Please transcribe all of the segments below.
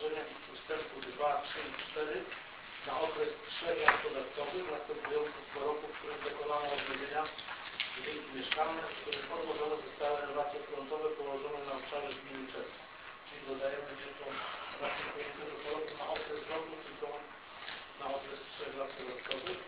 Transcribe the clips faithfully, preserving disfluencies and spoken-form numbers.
położenia ustępów dwa, trzy i cztery na okres trzech lat podatkowych następujących po roku, w którym dokonano odnowienia budynki mieszkalne, w którym odłożone zostały relacje frontowe położone na obszarze gminy Czesna. Czyli dodajemy nie tą następującego po roku na okres roku, tylko na okres trzech lat podatkowych.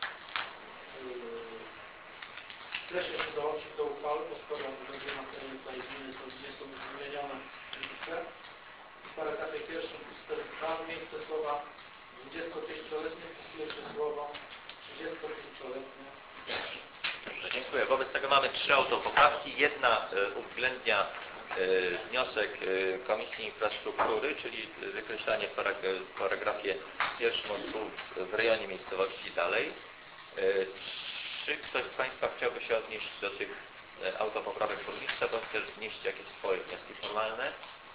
Wcześniej się dołączyć do uchwały, bo skoro będzie materiał tutaj zmiany, to gdzie są wymienione liczby. W paragrafie pierwszym ustęp dwa miejsce słowa dwudziestopięcioletnie wpisuje się słowo trzydziestopięcioletnie. Dobrze, dziękuję. Wobec tego mamy trzy autopoprawki. Jedna y, uwzględnia y, wniosek y, Komisji Infrastruktury, czyli wykreślanie w paragrafie pierwszym od słów w rejonie miejscowości dalej. Y, czy ktoś z Państwa chciałby się odnieść do tych y, autopoprawek burmistrza, bądź też wnieść jakieś swoje wnioski formalne?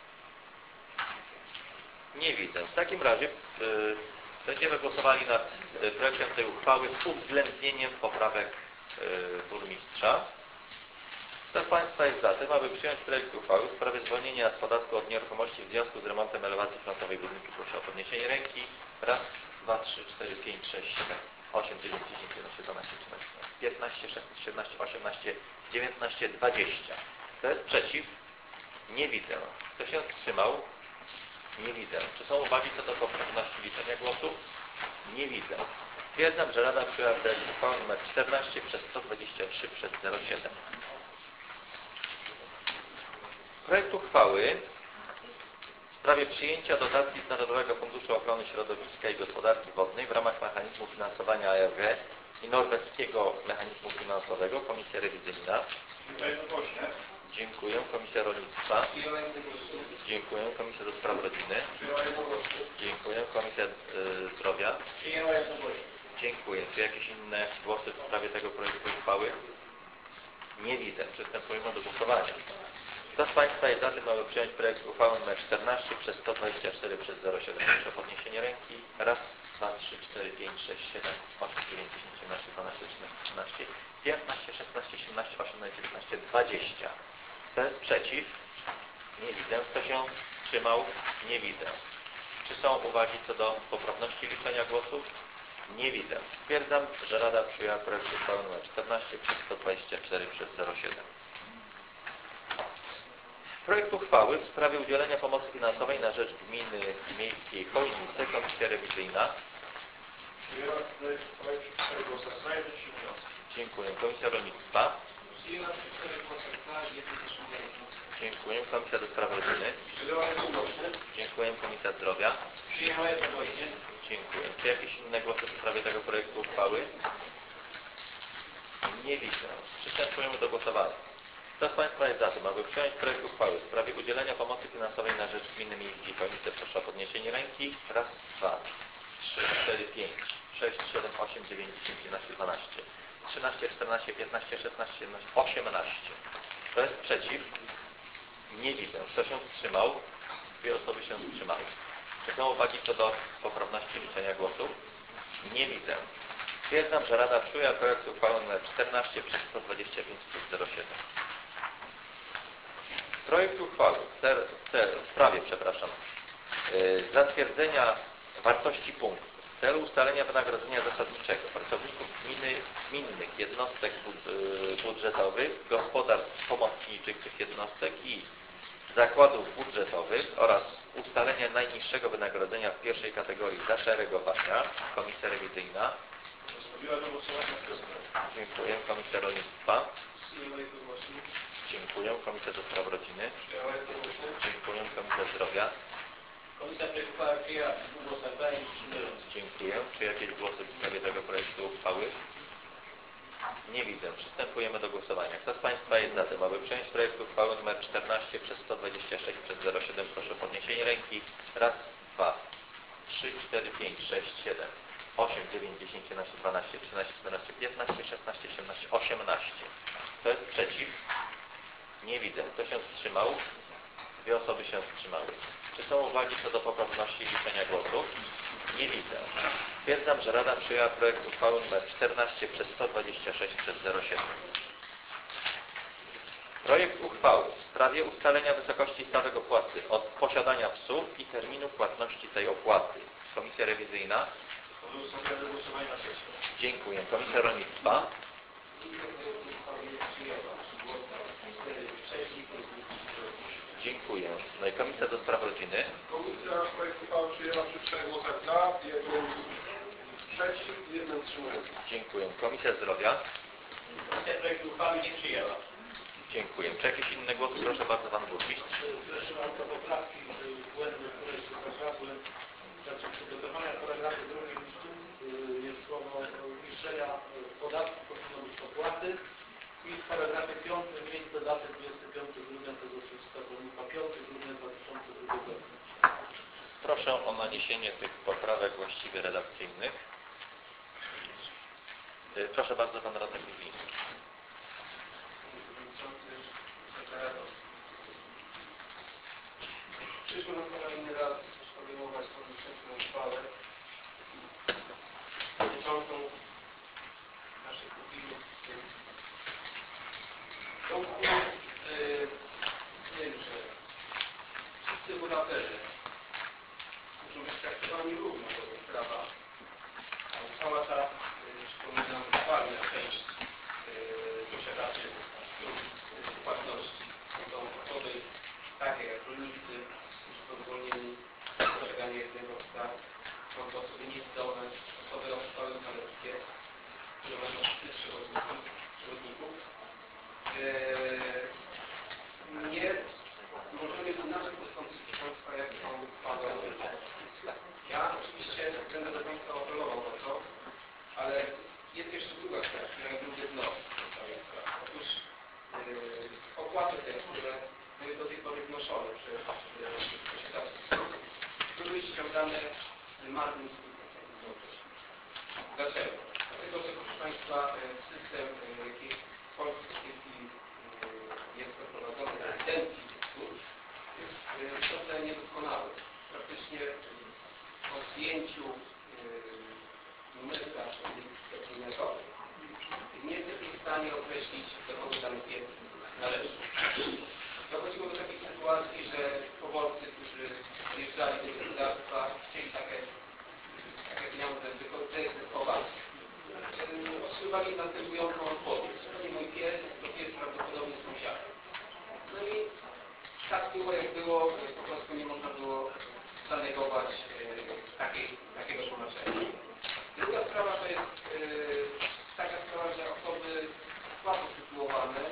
Nie widzę. W takim razie y, będziemy głosowali nad y, projektem tej uchwały z uwzględnieniem poprawek y, burmistrza. Kto z Państwa jest za tym, aby przyjąć projekt uchwały w sprawie zwolnienia z podatku od nieruchomości w związku z remontem elewacji frontowej budynku? Proszę o podniesienie ręki. Raz, dwa, trzy, cztery, pięć, sześć, siedem, osiem, dziewięć, dziesięć, jedenaście, dwanaście, trzynaście, piętnaście, szesnaście, siedemnaście, osiemnaście, dziewiętnaście, dwadzieścia. Kto jest przeciw? Nie widzę. Kto się wstrzymał? Nie widzę. Czy są uwagi co do poprawności liczenia głosów? Nie widzę. Stwierdzam, że Rada przyjęła projekt uchwały nr czternaście przez sto dwadzieścia trzy przez zero siedem. Projekt uchwały w sprawie przyjęcia dotacji z Narodowego Funduszu Ochrony Środowiska i Gospodarki Wodnej w ramach mechanizmu finansowania A R G i norweskiego mechanizmu finansowego. Komisja rewizyjna. Dziękuję. Komisja Rolnictwa. Dziękuję. Komisja do Spraw Rodziny. Dziękuję. Komisja y, Zdrowia. Dziękuję. Czy jakieś inne głosy w sprawie tego projektu uchwały? Nie widzę. Przystępujemy do głosowania. Kto z Państwa jest za tym, aby przyjąć projekt uchwały nr czternaście przez sto dwadzieścia cztery przez zero siedem? Proszę o podniesienie ręki. Raz, dwa, trzy, cztery, pięć, sześć, siedem, osiem, dziewięć, dziesięć, jedenaście, dwanaście, trzynaście, czternaście, piętnaście, szesnaście, siedemnaście, osiemnaście, dziewiętnaście, dwadzieścia. Kto jest przeciw? Nie widzę. Kto się wstrzymał? Nie widzę. Czy są uwagi co do poprawności liczenia głosów? Nie widzę. Stwierdzam, że Rada przyjęła projekt uchwały nr czternaście przez sto dwadzieścia cztery przez zero siedem. Projekt uchwały w sprawie udzielenia pomocy finansowej na rzecz gminy miejskiej Chojnice. Komisja rewizyjna. Dziękuję. Komisja Rolnictwa. Dziękuję. Komisja do Spraw Rodziny. Dziękuję. Komisja Zdrowia. Dziękuję. Czy jakieś inne głosy w sprawie tego projektu uchwały? Nie widzę. Przystępujemy do głosowania. Kto z Państwa jest za tym, aby przyjąć projekt uchwały w sprawie udzielenia pomocy finansowej na rzecz gminy miejskiej Chojnice? Proszę o podniesienie ręki. Raz, dwa, trzy, cztery, pięć, sześć, siedem, osiem, dziewięć, dziesięć, jedenaście, dwanaście, trzynaście, czternaście, piętnaście, szesnaście, siedemnaście, osiemnaście. Kto jest przeciw? Nie widzę. Kto się wstrzymał? Dwie osoby się wstrzymały. Czy są uwagi co do poprawności liczenia głosów? Nie widzę. Stwierdzam, że Rada przyjęła projekt uchwały nr czternaście przez sto dwadzieścia pięć przez zero siedem. Projekt uchwały w, cel, w, cel, w sprawie, przepraszam, yy, zatwierdzenia wartości punktów w celu ustalenia wynagrodzenia zasadniczego pracowników gminy, gminnych jednostek budżetowych, gospodarstw pomocniczych tych jednostek i zakładów budżetowych oraz ustalenia najniższego wynagrodzenia w pierwszej kategorii zaszeregowania. Komisja rewizyjna. Dziękuję. Komisja Rolnictwa. Dziękuję. Komisja do Spraw Rodziny. Dziękuję. Komisja Zdrowia. Komisja uchwała przyjęła głosem za i wstrzymując. Dziękuję. Czy jakieś głosy w sprawie tego projektu uchwały? Nie widzę. Przystępujemy do głosowania. Kto z Państwa jest za tym, aby przyjąć projekt uchwały nr czternaście przez sto dwadzieścia sześć przez zero siedem? Proszę o podniesienie ręki. Raz, dwa, trzy, cztery, pięć, sześć, siedem, osiem, dziewięć, dziesięć, jedenaście, dwanaście, trzynaście, czternaście, piętnaście, szesnaście, siedemnaście, osiemnaście. Kto jest przeciw? Nie widzę. Kto się wstrzymał? Dwie osoby się wstrzymały. Czy są uwagi co do poprawności liczenia głosów? Nie widzę. Stwierdzam, że Rada przyjęła projekt uchwały nr czternaście przez sto dwadzieścia sześć przez zero siedem. Projekt uchwały w sprawie ustalenia wysokości stawek opłaty od posiadania psów i terminu płatności tej opłaty. Komisja rewizyjna. Dziękuję. Komisja rolnictwa. Dziękuję. No i Komisja do Spraw Rodziny. Komisja projekt uchwały przyjęła przy czterech głosach za, jednym przeciw i jednym wstrzymującym. Dziękuję. Komisja Zdrowia. Komisja projektu uchwały nie przyjęła. Dziękuję. Czy jakieś inne głosy? Proszę bardzo, Pan Burmistrz. Proszę bardzo, poprawki błędne, które się zdarzały. Znaczy przygotowania paragrafu drugim jest słowo uiszczenia podatku, powinno być opłaty. I w paragrafie piątym miejsce daty dwudziestego piątego grudnia to jest wskazówka piątego grudnia dwa tysiące drugiego roku. Proszę o naniesienie tych poprawek właściwie redakcyjnych. Proszę bardzo, Pan Radny Kuzliński. Przyszło nam kolejny raz podejmować tą wstępną uchwałę dotyczącą naszych opinii. Tą uchwałą yy, wiem, że wszyscy obywatele muszą być traktowani równo wobec prawa. A uchwała ta, yy, przypominam, zwalnia część yy, posiadaczy yy, płatności. Są to osoby takie jak rolnicy, którzy są zwolnieni z posiadania jednego psa, są to osoby niezdolne, osoby o stałym kalectwie, które mają wstyd przewodników. Eee, nie możemy inaczej postąpić do Państwa, jak tą uchwałę. Ja oczywiście będę do Państwa apelował o to, ale jest jeszcze druga kwestia, jak drugie dno w całej sprawie. Otóż yy, opłaty te, które były do tej pory wnoszone przez posiadaczy psów, były ściągane z marnym skutkiem. Dlaczego? Dlatego, że proszę Państwa, system, jaki w Polsce w tej chwili jest przeprowadzony w ewidencji tych psów, jest trochę niedoskonały. Praktycznie po zdjęciu numerka identyfikacyjnego nie jesteśmy w stanie określić, do kogo dany pies należy. Dochodziło do takiej sytuacji, że poborcy, którzy wjeżdżali do gospodarstwa, chcieli takie, takie pieniądze wyegzekwować. Otrzymywali następującą odpowiedź. To nie mój pies, to pies prawdopodobnie sąsiada. No i tak było jak było, po prostu nie można było zanegować takiej, takiego tłumaczenia. Druga sprawa to jest yy, taka sprawa, że osoby słabo sytuowane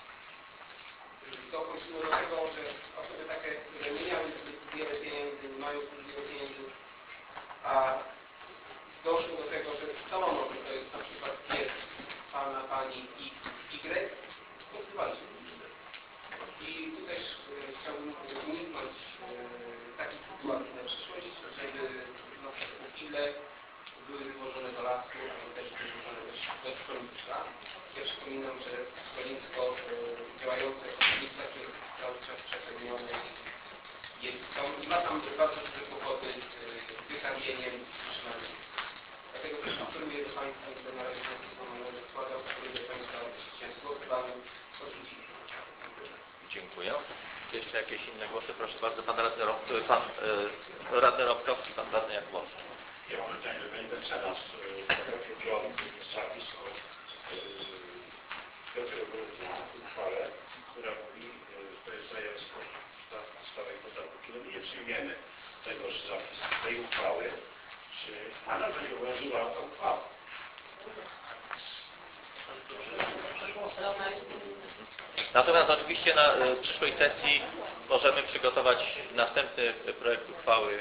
dochodziło do tego, że osoby takie, które nie miały zbyt wiele pieniędzy, nie mają zbyt wiele pieniędzy, a doszło do tego, że wiadomo, że to jest na przykład pies pana, pani X, Y, pozbywali się. I tutaj e, chciałbym uniknąć e, takich sytuacji na przyszłość, żeby na przykład pupile były wywożone do lasu, albo też wywożone do szkolnictwa. Ja przypominam, że szkolnictwo e, działające w szkolnictwach jest cały czas przepełnione jezdźcą i ma tam bardzo duże kłopoty z e, wykarmieniem i utrzymaniem. Dlatego też apeluję do Państwa, i to na razie Państwo będę składał, apeluję do Państwa, abyście głosowali odrzucili. Dziękuję. Jeszcze jakieś inne głosy? Proszę bardzo, Pan Radny, pan, e, radny Rąbkowski, Pan Radny Jakubowski. Ja mam pytanie do Pani Mecenas. W paragrafie piątym jest zapis o piątego grudnia uchwale, która mówi, że to jest zjawisko stałej podatku. Kiedy my nie przyjmiemy tegoż zapisu, tej uchwały, czy nadal będzie obowiązywała ta uchwała? Natomiast oczywiście na y, przyszłej sesji możemy przygotować następny projekt uchwały.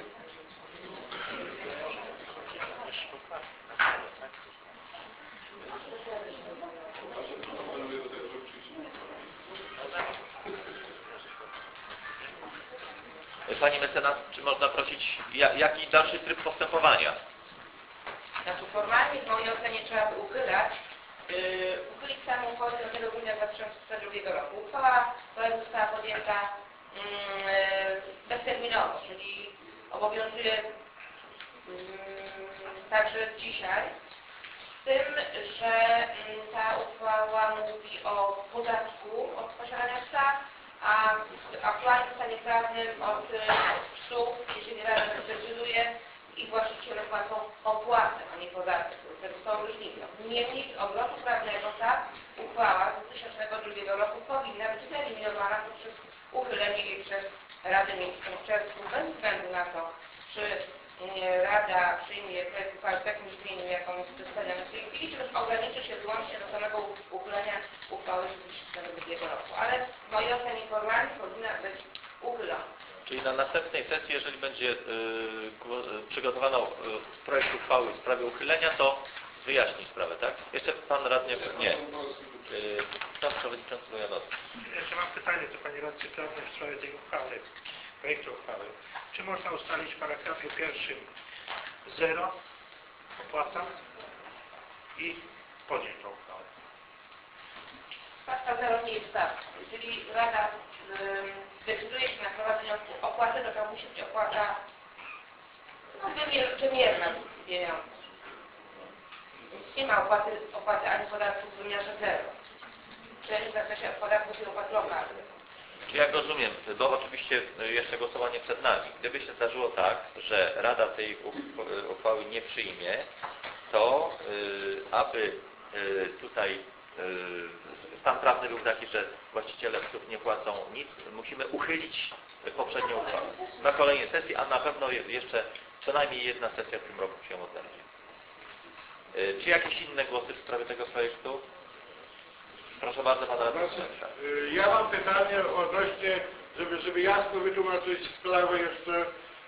Pani mecenas, czy można prosić, jaki dalszy tryb postępowania? Znaczy formalnie w mojej ocenie trzeba by uchylać, yy, uchylić samą uchwałę z piątego grudnia dwa tysiące drugiego roku. Uchwała ta została podjęta yy, bezterminowo, czyli obowiązuje yy, także dzisiaj. tym, że mm, ta uchwała mówi o podatku od posiadania psa, a w aktualnym stanie prawnym od y, psów, jeżeli Rada tak zdecyduje, ich właściciele płacą opłatę, a nie podatek. Tego z tą różnicą. Niemniej z obrotu prawnego ta uchwała z dwa tysiące drugiego roku powinna być wyeliminowana poprzez uchylenie jej przez Radę Miejską w czerwcu, bez względu na to, czy nie, Rada przyjmie projekt uchwały w takim brzmieniu, jaką jest przedstawiony w tej chwili, czy też ograniczy się wyłącznie do samego uchylenia uchwały z dwa tysiące drugiego roku. Ale w mojej ocenie formalnie powinna być uchylona. Czyli na następnej sesji, jeżeli będzie y, przygotowano y, projekt uchwały w sprawie uchylenia, to wyjaśni sprawę, tak? Jeszcze pan radny, nie. Y, pan przewodniczący Bojanowski. Jeszcze mam pytanie do pani radcy prawnej w sprawie tej uchwały, projektu uchwały. Czy można ustalić w paragrafie pierwszym zero opłata i podjąć tą uchwałę? Stawka zero nie jest stawką. Jeżeli Rada y, decyduje się na prowadzenie opłaty, to to musi być opłata no, wymier wymierna pieniądza. Więc nie ma opłaty, opłaty ani podatku w wymiarze zero. Przynajmniej w zakresie podatków i opłat lokalnych. Czy jak rozumiem, bo oczywiście jeszcze głosowanie przed nami, gdyby się zdarzyło tak, że Rada tej uchwały nie przyjmie, to y, aby y, tutaj y, stan prawny był taki, że właściciele psów nie płacą nic, musimy uchylić poprzednią uchwałę na kolejnej sesji, a na pewno jeszcze co najmniej jedna sesja w tym roku się odbędzie. Y, czy jakieś inne głosy w sprawie tego projektu? Proszę bardzo, pan radny. Ja mam pytanie odnośnie, żeby, żeby jasno wytłumaczyć sprawę jeszcze.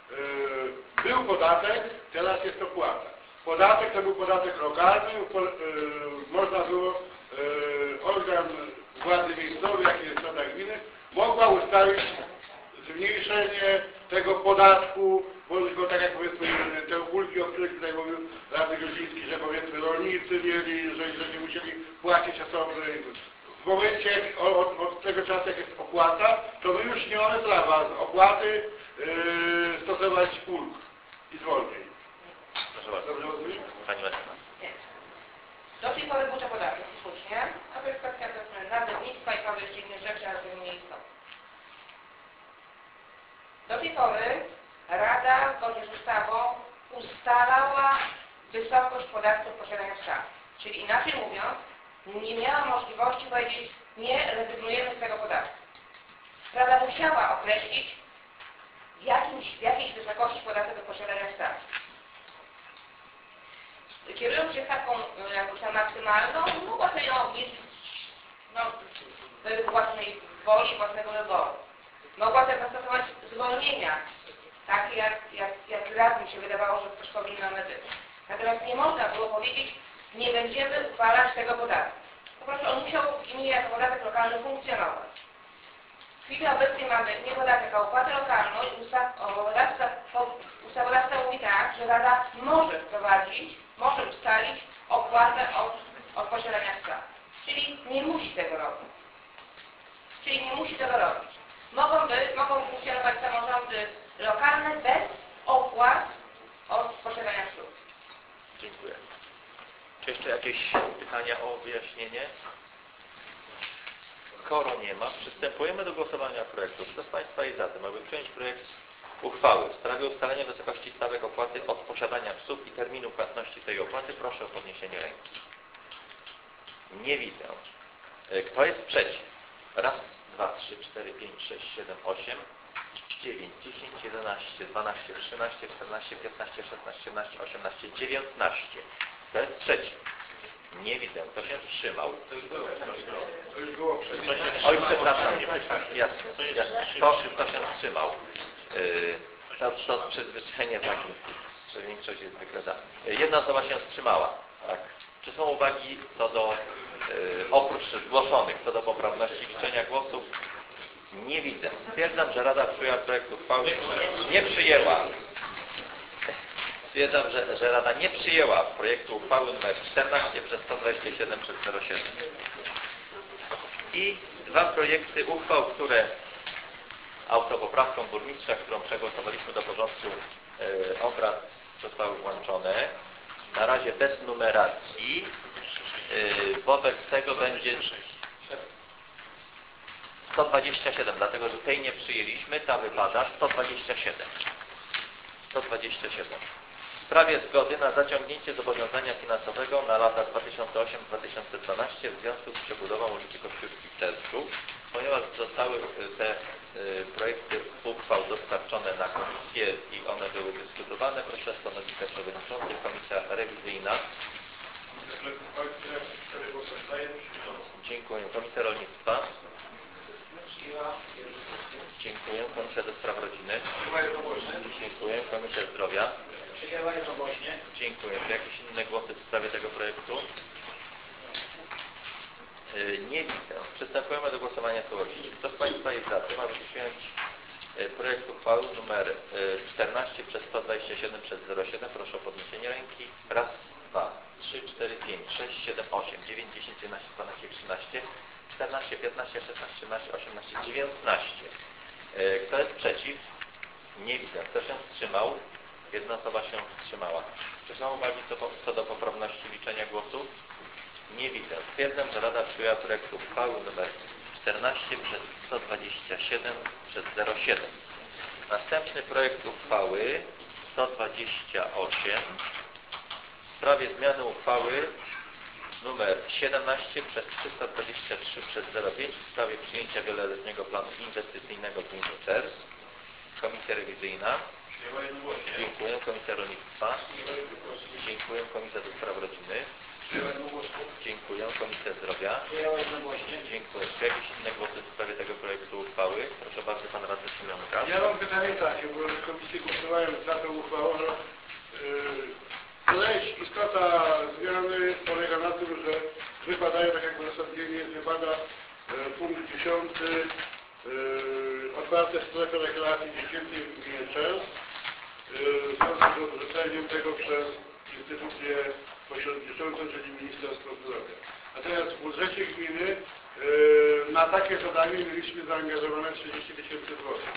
Był podatek, teraz jest opłata. Podatek to był podatek lokalny, można było, organ władzy miejscowej, jak jest Rada Gminy, mogła ustalić zmniejszenie tego podatku, bo tak jak powiedzmy te ulgi, o których tutaj mówił radny Gruziński, że powiedzmy rolnicy mieli, że, że nie musieli płacić osoby. W momencie od, od tego czasu, jak jest opłata, to my już nie mamy prawa z opłaty yy, stosować ulg i zwolnień. Proszę bardzo. Dobrze rozumiem? Pani Marcina. Nie. Do tej pory był to podatek, słusznie, a to jest kwestia powiedzmy nazewnictwa i paru jeszcze innych rzeczy, ale to nie istotne. Do tej pory Rada zgodnie z ustawą ustalała wysokość podatku od posiadania psa. Czyli inaczej mówiąc, nie miała możliwości powiedzieć, nie rezygnujemy z tego podatku. Rada musiała określić w, jakimś, w jakiejś wysokości podatek od posiadania psa. Kierując się taką jakąś tam maksymalną, mogła sobie ją no, według własnej woli, własnego wyboru. Mogła też zastosować zwolnienia, takie jak, jak, jak raz mi się wydawało, że też powinny być. Natomiast nie można było powiedzieć, nie będziemy uchwalać tego podatku. Po prostu on musiał w gminie jako podatek lokalny funkcjonować. W chwili obecnej mamy nie podatek, a opłatę lokalną i ustawodawca, ustawodawca mówi tak, że Rada może wprowadzić, może ustalić opłatę od, od posiadania psa. Czyli nie musi tego robić. Czyli nie musi tego robić. Mogą, by, mogą funkcjonować samorządy lokalne bez opłat od posiadania psów. Dziękuję. Czy jeszcze jakieś pytania o wyjaśnienie? Skoro nie ma, przystępujemy do głosowania projektu. Kto z Państwa jest za tym, aby przyjąć projekt uchwały w sprawie ustalenia wysokości stawek opłaty od posiadania psów i terminu płatności tej opłaty? Proszę o podniesienie ręki. Nie widzę. Kto jest przeciw? Raz, dwa, trzy, cztery, pięć, sześć, siedem, osiem, dziewięć, dziesięć, jedenaście, dwanaście, trzynaście, czternaście, piętnaście, szesnaście, siedemnaście, osiemnaście, dziewiętnaście. Kto jest przeciw? Nie widzę. Kto się wstrzymał? To już było przecież. Oj, przepraszam, nie jasne, jasne. Kto, kto się wstrzymał? Yy, to, to przyzwyczajenie takie, że większość jest zwykle za. Jedna osoba się wstrzymała. Tak. Czy są uwagi co do, yy, oprócz zgłoszonych, co do poprawności liczenia głosów? Nie widzę. Stwierdzam, że Rada przyjęła projekt uchwały. Nie przyjęła. Stwierdzam, że, że Rada nie przyjęła projektu uchwały nr czternaście przez sto dwadzieścia siedem przez zero siedem. I dwa projekty uchwał, które autopoprawką burmistrza, którą przegłosowaliśmy do porządku e, obrad, zostały włączone. na razie bez numeracji. Yy, wobec tego będzie sto dwadzieścia siedem, dlatego że tej nie przyjęliśmy, ta wypada sto dwadzieścia siedem. sto dwadzieścia siedem. W sprawie zgody na zaciągnięcie zobowiązania finansowego na lata dwa tysiące ósmy do dwa tysiące dwunastego w związku z przebudową ulicy Kościuszki-Czerszów, ponieważ zostały te projekty uchwał dostarczone na komisję i one były dyskutowane. Proszę stanowiska przewodniczących. Komisja rewizyjna. Dziękuję. Komisja Rolnictwa. Dziękuję. Komisja do Spraw Rodziny. Dziękuję. Komisja Zdrowia. Przyjęła jednogłośnie. Dziękuję. Czy jakieś inne głosy w sprawie tego projektu? Nie widzę. Przystępujemy do głosowania w całości. Kto z Państwa jest za tym, aby przyjąć projekt uchwały numer czternaście przez sto dwadzieścia siedem przez zero siedem? Proszę o podniesienie ręki. Raz, dwa, trzy, cztery, pięć, sześć, siedem, osiem, dziewięć, dziesięć, jedenaście, dwanaście, trzynaście, czternaście, piętnaście, szesnaście, siedemnaście, osiemnaście, dziewiętnaście. Kto jest przeciw? Nie widzę. Kto się wstrzymał? Jedna osoba się wstrzymała. Czy są uwagi co, co do poprawności liczenia głosów? Nie widzę. Stwierdzam, że Rada przyjęła projekt uchwały nr czternaście przez sto dwadzieścia siedem przez zero siedem. Następny projekt uchwały sto dwadzieścia osiem w sprawie zmiany uchwały nr siedemnaście przez trzysta dwadzieścia trzy przez zero pięć w sprawie przyjęcia wieloletniego planu inwestycyjnego gminy Czersk. Komisja rewizyjna. Dziękuję. Komisja Rolnictwa. Dziękuję. Komisja do Spraw Rodziny. Dziękuję. Komisja Zdrowia. Dziękuję. Czy jakieś inne głosy w sprawie tego projektu uchwały? Proszę bardzo, Pan Radny Siemionka. Ja mam pytanie takie, bo komisje głosowałem za tą uchwałą, że yy, treść, istota zmiany polega na tym, że wypadają, tak jak w uzasadnieniu wypada yy, punkt dziesiąty, yy, otwarte strefy rekreacji dziecięcej w gminie Czersk, yy, w związku z odrzuceniem tego przez instytucję pośredniczącą, czyli Ministerstwo Zdrowia. Natomiast w budżecie gminy yy, na takie zadanie mieliśmy zaangażowane trzydzieści tysięcy złotych.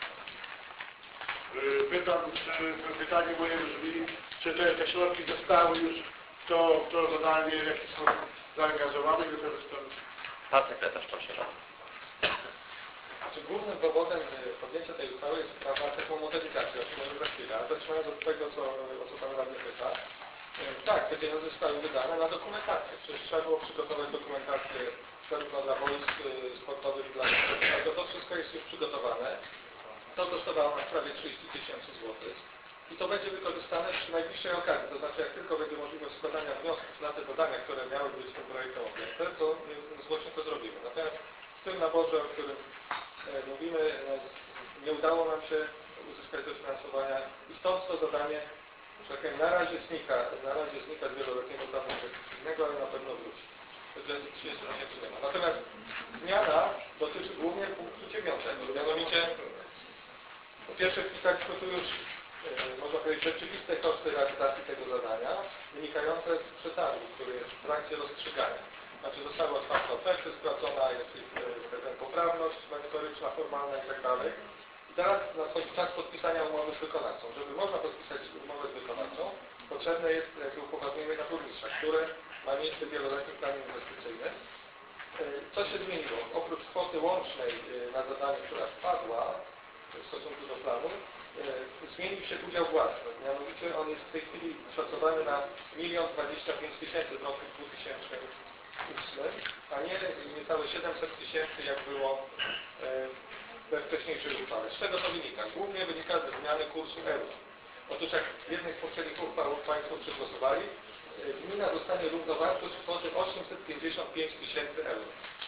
Yy, pytam, czy, pytanie moje brzmi, czy te, te środki zostały już w to, w to zadanie w jakiś sposób zaangażowane i wykorzystane? Pan sekretarz, proszę bardzo. Znaczy, głównym powodem podjęcia tej uchwały jest sprawa taką modyfikację, o czym może za chwilę, ale zaczynając od tego, co, o co Pan Radny pyta. Tak, te pieniądze zostały wydane na dokumentację. Przecież trzeba było przygotować dokumentację zarówno dla wojsk sportowych, dla tego. To wszystko jest już przygotowane. To kosztowało nas prawie trzydzieści tysięcy złotych. I to będzie wykorzystane przy najbliższej okazji. To znaczy, jak tylko będzie możliwość składania wniosków na te zadania, które miały być tym projektem objęte, to zwłocznie to zrobimy. Natomiast w tym naborze, o którym mówimy, nie udało nam się uzyskać dofinansowania i stąd to zadanie, że tak powiem, na razie znika, na razie znika z wieloletniego planu inwestycyjnego, ale na pewno wróci. Także trzydzieści tysięcy nie ma. Natomiast zmiana dotyczy głównie punktu dziewiątego. Mianowicie, po pierwsze wpisaliśmy tu już, można powiedzieć, rzeczywiste koszty realizacji tego zadania, wynikające z przetargu, który jest w trakcie rozstrzygania. Znaczy zostały otwarte oferty, sprawdzona jest ich poprawność merytoryczna, formalna i tak dalej. I teraz nadchodzi czas podpisania umowy z wykonawcą. Żeby można podpisać umowę z wykonawcą, potrzebne jest jakieś upoważnienie na burmistrza, które ma miejsce w wieloletnim planie inwestycyjnym. Co się zmieniło? Oprócz kwoty łącznej na zadanie, która wpadła w stosunku do planu, zmienił się udział własny. Mianowicie on jest w tej chwili szacowany na milion dwadzieścia pięć tysięcy w roku dwutysięcznym ósmym, a nie niecałe siedemset tysięcy, jak było we wcześniejszej uchwale. Z czego to wynika? Głównie wynika ze zmiany kursu euro. Otóż jak w jednej z poprzednich uchwał Państwo przegłosowali, gmina dostanie równowartość kwoty osiemset pięćdziesiąt pięć tysięcy euro.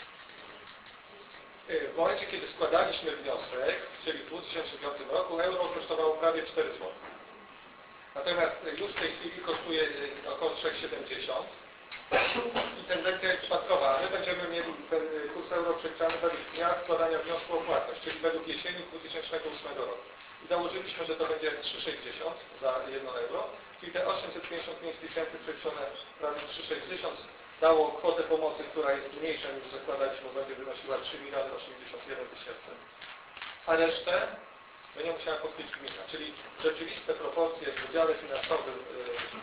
W momencie, kiedy składaliśmy wniosek, czyli w dwa tysiące piątym roku, euro kosztowało prawie cztery złote. Natomiast już w tej chwili kosztuje około trzy siedemdziesiąt i tendencja jest spadkowa. My będziemy mieli ten kurs euro przeliczany według dnia składania wniosku o płatność, czyli według jesieni dwa tysiące ósmego roku. I założyliśmy, że to będzie trzy sześćdziesiąt za jedno euro, czyli te osiemset pięćdziesiąt pięć tysięcy przeliczone razy trzy sześćdziesiąt dało kwotę pomocy, która jest mniejsza niż zakładaliśmy, będzie wynosiła trzy miliony osiemdziesiąt jeden tysięcy. A resztę będzie musiała pokryć gmina, czyli rzeczywiste proporcje w udziale finansowym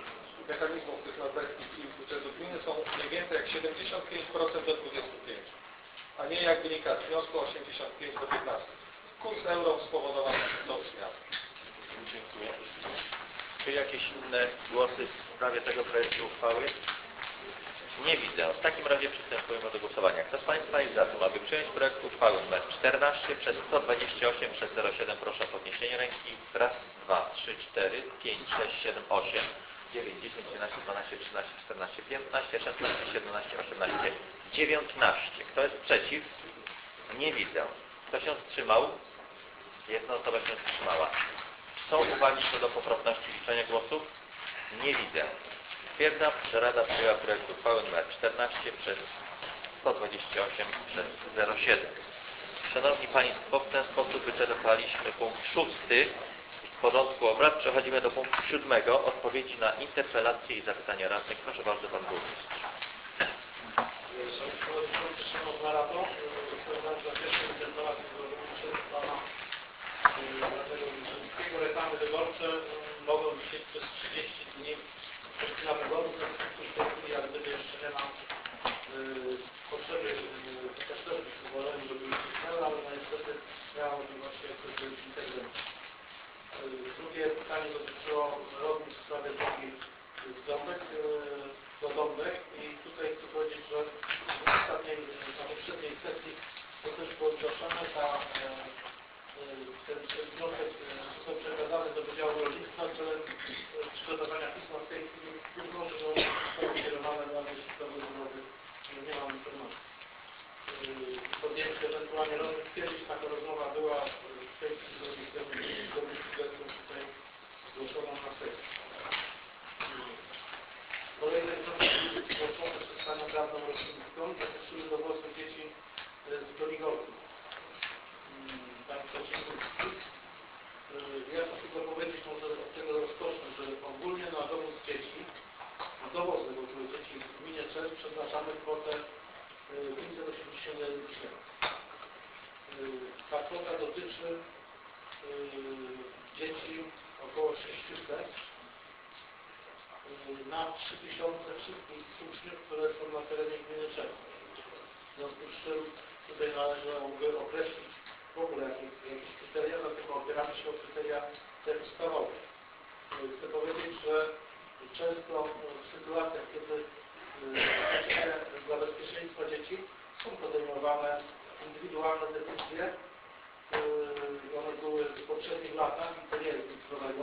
mechanizmów tych norweskich i budżetu gminy są mniej więcej jak siedemdziesiąt pięć procent do dwudziestu pięciu procent, a nie jak wynika z wniosku osiemdziesiąt pięć do piętnastu. Kurs euro spowodował tą zmianę. Dziękuję. Czy jakieś inne głosy w sprawie tego projektu uchwały? Nie widzę. W takim razie przystępujemy do głosowania. Kto z Państwa jest za tym, aby przyjąć projekt uchwały nr czternaście przez sto dwadzieścia osiem przez zero siedem, proszę o podniesienie ręki. Raz, dwa, trzy, cztery, pięć, sześć, siedem, osiem, dziewięć, dziesięć, jedenaście, dwanaście, trzynaście, czternaście, piętnaście, szesnaście, siedemnaście, osiemnaście, dziewiętnaście. Kto jest przeciw? Nie widzę. Kto się wstrzymał? Jedna osoba się wstrzymała. Są uwagi co do poprawności liczenia głosów? Nie widzę. Stwierdzam, że Rada przyjęła projekt uchwały nr czternaście przez sto dwadzieścia osiem przez zero siedem. Szanowni Państwo, w ten sposób wyczerpaliśmy punkt szósty z porządku obrad. Przechodzimy do punktu siódmego. Odpowiedzi na interpelacje i zapytania radnych. Proszę bardzo, Pan Burmistrz. Szanowni Przewodniczący, Szanowna Rado, odpowiadam za pierwszą interpelację złożoną przez Pana Radnego Wilczyńskiego. Reklamy wyborcze mogą wisieć przez trzydzieści dni od dnia wyborów, w związku z tym w tej chwili jak gdyby jeszcze nie ma yy, potrzeby, yy, chociaż też byśmy woleli, żeby już istniały, ale no niestety nie ma możliwości jak gdyby interwencji. Yy, drugie pytanie dotyczyło rozmów w sprawie drogi z Dąbek yy, do Dąbek i tutaj chcę powiedzieć, że w ostatniej, na poprzedniej sesji to też było zgłaszane, ta yy, Ten, ten wniosek został przekazany do Wydziału Rolnictwa celem przygotowania pisma. W tej chwili być może że one zostały kierowane na wieści procedurowy, nie mam informacji. Podjęcie ewentualnie rozmów. Kiedyś taka rozmowa była, w tej chwili zgodnie z sugestią tutaj zgłoszoną na sesji. Kolejne wnioski zgłoszone przez Panią Radną Rosyjską dotyczyły dowozu dzieci z poligonu. Pan Kociński. Ja chcę tylko powiedzieć, może od tego rozpocznę, że ogólnie na dowóz dzieci, na dowozy w ogóle dzieci w gminie Czerw przeznaczamy kwotę pięćset osiemdziesiąt jeden tysięcy. Ta kwota dotyczy dzieci około sześciuset na trzy tysiące wszystkich uczniów, które są na terenie gminy Czerw. W związku z czym tutaj należałoby określić w ogóle jakieś, jakieś kryteria, dlatego opieramy się o kryteria te ustawowe. Chcę powiedzieć, że często w sytuacjach, kiedy dla bezpieczeństwa dzieci są podejmowane indywidualne decyzje i one były w poprzednich latach i to nie jest nic nowego.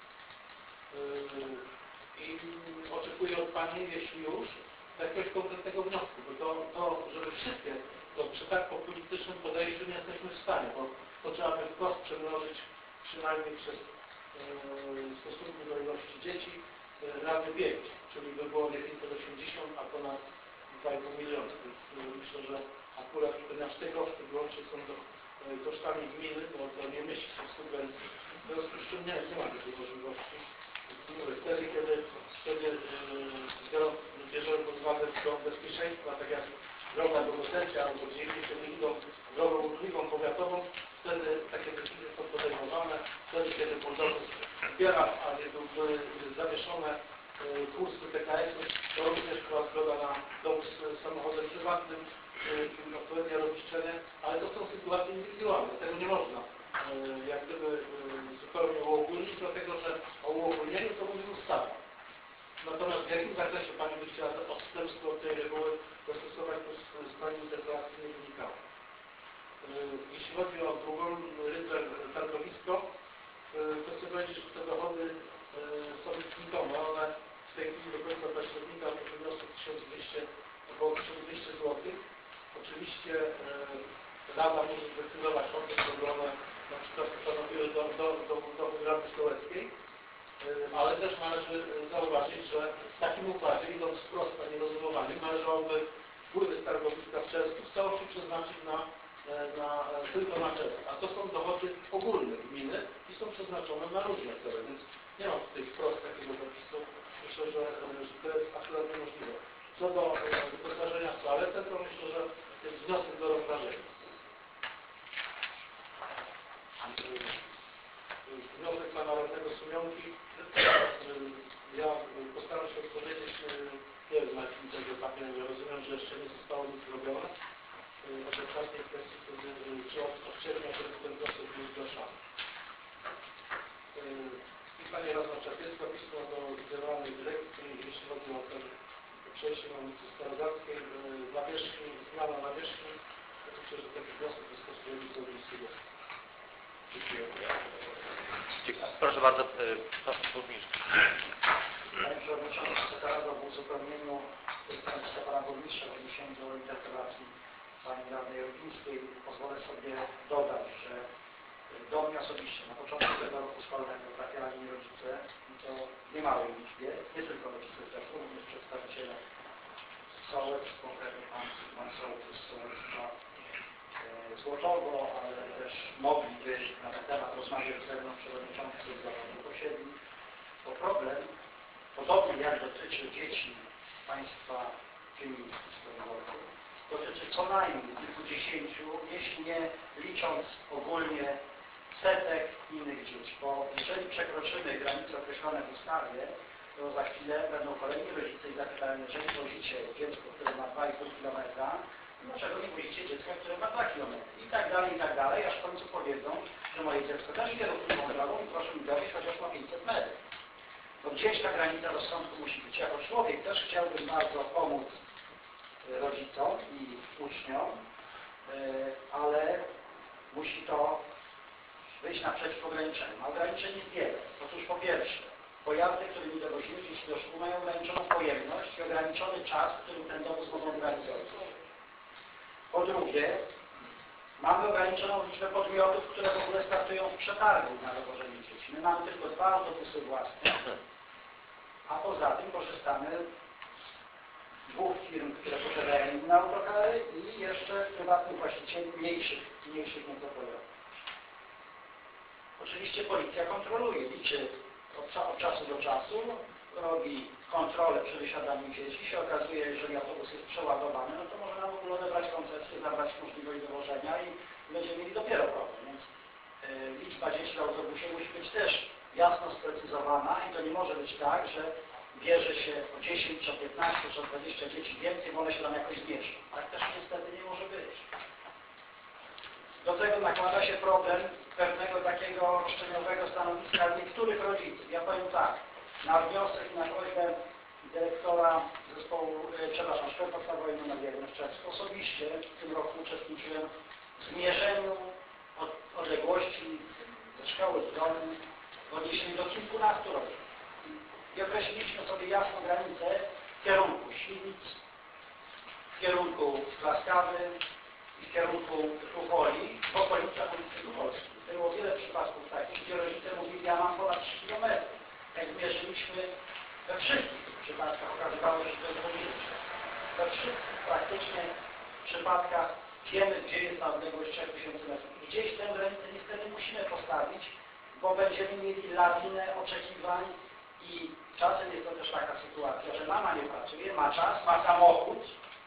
I oczekuję od Pani, jeśli już, jakiegoś konkretnego wniosku, bo to, to żeby wszystkie to przy tak populistycznym podejściu nie jesteśmy w stanie, bo to trzeba by wprost przemnożyć przynajmniej przez yy, stosunku do ilości dzieci yy, razy pięć, czyli by było nie pięćset osiemdziesiąt, a ponad dwa i pół miliona. Więc yy, myślę, że akurat ponieważ te koszty wyłącznie są do, yy, kosztami gminy, bo to nie mieści się w subwencji, w związku z czym nie, nie ma takiej możliwości. Wtedy, kiedy, kiedy yy, bierzemy pod uwagę do bezpieczeństwa, tak jak droga do Gotecia albo gdzie indziej, kiedy idą drogą urkliwą powiatową, wtedy takie decyzje są podejmowane. Wtedy, kiedy Poldokus wspiera, a nie były zawieszone y, kursy T K S-ów, to również była zgoda na dowóz samochodem prywatnym i y, odpowiednie rozliczenie, ale to są sytuacje indywidualne. Tego nie można y, jak gdyby y, zupełnie uogólnić, dlatego że o uogólnieniu to mówi ustawa. Natomiast w jakim zakresie Pani by chciała odstępstwo od tej reguły dostosować, to z, z Pani interpelacji nie wynikało. Jeśli chodzi o drugą rydze targowisko, to chcę powiedzieć, że te dochody są znikome. One w tej chwili do końca października wyniosły tysiąc dwieście, około tysiąc dwieście złotych. Oczywiście Rada może zdecydować o tym, żeby one na przykład stanowiły do, do, do, dochód Rady Sołeckiej. Ale też należy zauważyć, że w takim układzie, idąc wprost, a nie rozumowaniem, należałoby wpływy z targowiska w czerwcu w całości przeznaczyć na, na, tylko na czerwcu. A to są dochody ogólne gminy i są przeznaczone na różne cele, więc nie ma tutaj wprost takiego zapisu. Myślę, że, że to jest akurat niemożliwe. Co do wyposażenia w toaletę, to myślę, że jest wniosek do rozważenia. Wniosek pana radnego Sumionki. Ja postaram się Teraz Maczakiewska, pismo do Generalnej Dyrekcji, jeśli chodzi o ten przejście na ulicy Starogackiej, nawierzchni, zmiana nawierzchni. Myślę, że taki wniosek bezpośredni powinniśmy jest. Dziękuję. Proszę bardzo, pan burmistrz. Panie Przewodniczący, Wysoka Rado, w uzupełnieniu prezydenta Pana Burmistrza w odniesieniu do interpelacji Pani Radnej Rybińskiej pozwolę sobie dodać, że do mnie osobiście na początku tego roku szkolnego trafiali rodzice, i to w niemałej liczbie, nie tylko rodzice z Rzeszu, również przedstawiciele sołectw, konkretnie pan, pan sołtys z sołectwa Złotowo, ale też mogliby na ten temat rozmawiać ze mną przewodniczący zarządu posiedli, bo problem, podobnie jak dotyczy dzieci państwa pielnicy z Stronowcy, dotyczy co najmniej kilkudziesięciu, jeśli nie licząc ogólnie setek innych dzieci, bo jeżeli przekroczymy granice określone w ustawie, to za chwilę będą kolejni rodzice i zapytają, jeżeli wozicie dziecko, które ma dwa i pół kilometra, dlaczego nie wozicie dziecka, które ma dwa kilometry i tak dalej, i tak dalej, aż w końcu powiedzą, że moje dziecko też idzie równą drogą i proszę mi dowieść, chociaż ma pięćset metrów. Bo gdzieś ta granica rozsądku musi być. Jako człowiek też chciałbym bardzo pomóc rodzicom i uczniom, ale musi to wyjść naprzeciw ograniczeniom. A ograniczeń jest wiele. Otóż po pierwsze, pojazdy, którymi dowozimy dzieci do szkół, mają ograniczoną pojemność i ograniczony czas, w którym ten dowóz mogą zrealizować. Po drugie, mamy ograniczoną liczbę podmiotów, które w ogóle startują w przetargu na dowożenie dzieci. My mamy tylko dwa autobusy własne, a poza tym korzystamy z dwóch firm, które posiadają inne autokary i jeszcze prywatnych właścicieli mniejszych, mniejszych nieco pojazdów. Oczywiście policja kontroluje, liczy od, od czasu do czasu, robi kontrolę przy wysiadaniu dzieci, się okazuje, jeżeli autobus jest przeładowany, no to może nam w ogóle odebrać koncesję, zabrać możliwość dowożenia i będziemy mieli dopiero problem. Więc y, liczba dzieci w autobusie musi być też jasno sprecyzowana i to nie może być tak, że bierze się o dziesięć, czy o piętnaście, czy o dwadzieścia dzieci więcej, bo one się tam jakoś zmieszczą. Tak też niestety nie może być. Do tego nakłada się problem pewnego takiego roszczeniowego stanowiska niektórych rodziców. Ja powiem tak, na wniosek i na prośbę dyrektora zespołu, e, przepraszam, szkoły podstawowej nr jeden w Czerwcu osobiście w tym roku uczestniczyłem w zmierzeniu od, odległości ze szkoły do domu w odniesieniu do kilkunastu rodzin. I określiliśmy sobie jasną granicę w kierunku Świdnic, w kierunku Klaskawy i w kierunku Tucholi, w okolicach ulicy Tucholskiej. Było wiele przypadków takich, gdzie rodzice mówili, ja mam ponad trzy kilometry. Jak zmierzyliśmy we wszystkich tych przypadkach, okazywało się, że to jest poniżej. We wszystkich praktycznie przypadkach wiemy, gdzie jest ta odległość trzech tysięcy metrów. Gdzieś tę granicę niestety musimy postawić, bo będziemy mieli lawinę oczekiwań i czasem jest to też taka sytuacja, że mama nie pracuje, ma czas, ma samochód,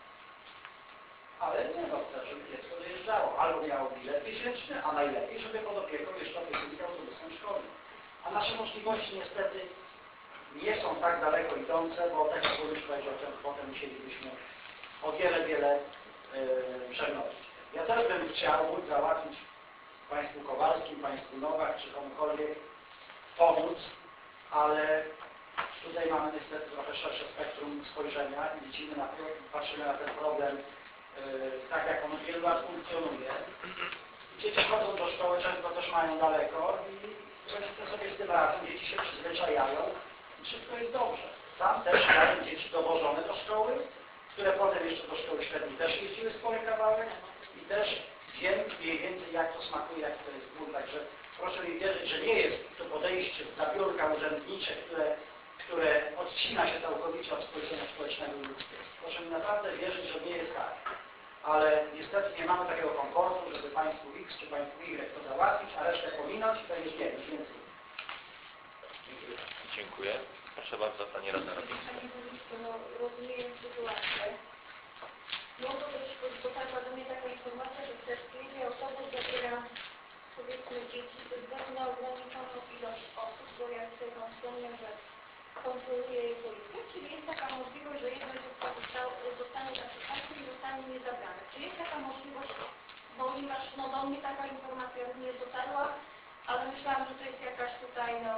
ale nie no, chce, żeby dziecko dojeżdżało. Albo miało bilet miesięczny, a najlepiej, żeby pod opieką jeszcze opiekunka autobusem szkolnym. A nasze możliwości niestety nie są tak daleko idące, bo tak jak burmistrz powiedział, potem musielibyśmy o wiele, wiele yy, przenosić. Ja też bym chciał móc załatwić państwu Kowalskim, państwu Nowak, czy komukolwiek pomóc, ale tutaj mamy niestety trochę szersze spektrum spojrzenia i widzimy na, patrzymy na ten problem yy, tak, jak on od wielu lat funkcjonuje. Dzieci chodzą do szkoły, często też mają daleko i rodzice sobie z tym radzą, dzieci się przyzwyczajają i wszystko jest dobrze. Sam też miałem dzieci dowożone do szkoły, które potem jeszcze do szkoły średniej też jeździły spore kawałek i też wiem mniej więcej, jak to smakuje, jaki to jest ból. Także proszę mi wierzyć, że nie jest to podejście z zabiórka urzędnicze, które, które odcina się całkowicie od spojrzenia społecznego i ludzkiego. Proszę mi naprawdę wierzyć, że nie jest tak. Ale niestety nie mamy takiego komfortu, żeby państwu X czy państwu Y to załatwić, a resztę pominąć i powiedzieć nie, już więcej. Dziękuję. Dziękuję. Proszę bardzo, Pani Radna Rybińska. Panie Burmistrzu, no rozumiem sytuację. Mogło być, bo dotarła do mnie taka informacja, że w Terskinie autobus zabiera, powiedzmy, dzieci ze względu na ograniczoną ilość osób, bo jak tutaj Pan wspomniał, że kontroluje je policja, czyli jest taka możliwość, że jedno dziecko zostanie zatrzymane i zostanie niezabrane. Czy jest taka możliwość, ponieważ no, do mnie taka informacja również dotarła, ale myślałam, że to jest jakaś tutaj no,